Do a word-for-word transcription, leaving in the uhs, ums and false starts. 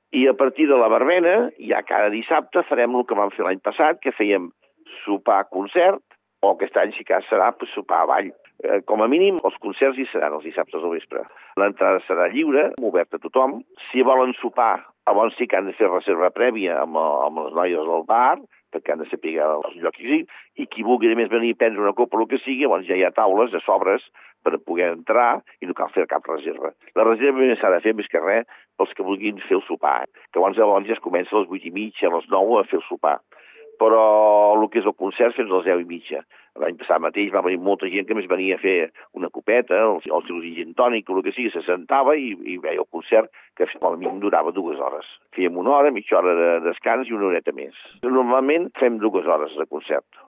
I a partir de la verbena, ja cada dissabte farem el que vam fer l'any passat, que fèiem sopar-concert, o aquest any sí que serà pues, sopar-ball. Eh, com a mínim, els concerts hi seran els dissabtes al vespre. L'entrada serà lliure, oberta a tothom. Si volen sopar, llavors sí que han de fer reserva prèvia amb, amb les noies del bar, perquè han de saber els llocs que sigui, i qui vulgui més venir a prendre una copa o el que sigui, llavors ja hi ha taules de sobres per poder entrar i no cal fer cap reserva. La reserva s'ha de fer més que res pels que vulguin fer el sopar, que llavors, llavors ja es comença a les vuit i mitja, a les nou a fer el sopar. Però el que és el concert fins a les deu i mitja. L'any passat mateix va venir molta gent que més venia a fer una copeta, el, el seu gin tònic, o el que sigui, se sentava i, i veia el concert, que a mi durava dues hores. Fèiem una hora, mitja hora de descans i una horeta més. Normalment fem dues hores de concert.